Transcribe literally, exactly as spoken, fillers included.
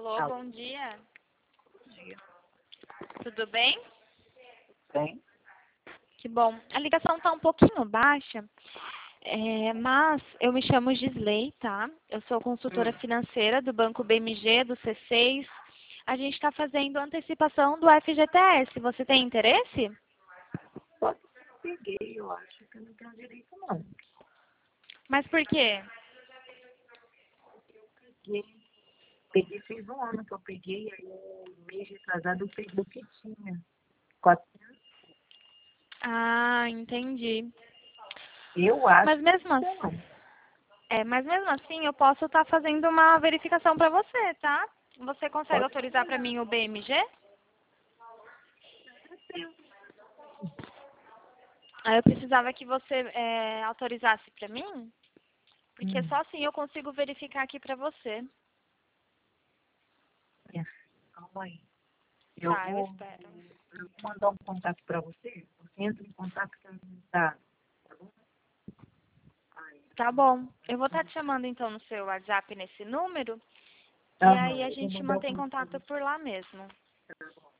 Alô, Alô. bom dia. Bom dia. Tudo bem? Bem, Que bom. A ligação está um pouquinho baixa, é, mas eu me chamo Gisley, tá? Eu sou consultora Hum. financeira do Banco B M G, do C seis. A gente está fazendo antecipação do F G T S. Você tem interesse? pode ser que eu peguei, eu acho que eu não tenho direito, não. Mas por quê? Peguei, peguei fez um ano que eu peguei, aí o mês retrasado eu peguei o que tinha. quatrocentos. Ah, entendi. Eu acho Mas que não mesmo sei, assim, não. é, mas mesmo assim eu posso estar fazendo uma verificação para você, tá? Você consegue Pode autorizar para ser. mim o B M G? Aí eu precisava que você é, autorizasse para mim, porque Hum. só assim eu consigo verificar aqui para você. É, calma aí. Eu Tá, eu vou, espero. eu vou mandar um contato para você. Você entra em contato com o tá, tá bom? Aí. Tá bom. Eu vou estar te chamando então no seu WhatsApp nesse número, e Aham, aí a eu vou gente mandar o mantém contato para contato você. por lá mesmo. Tá bom.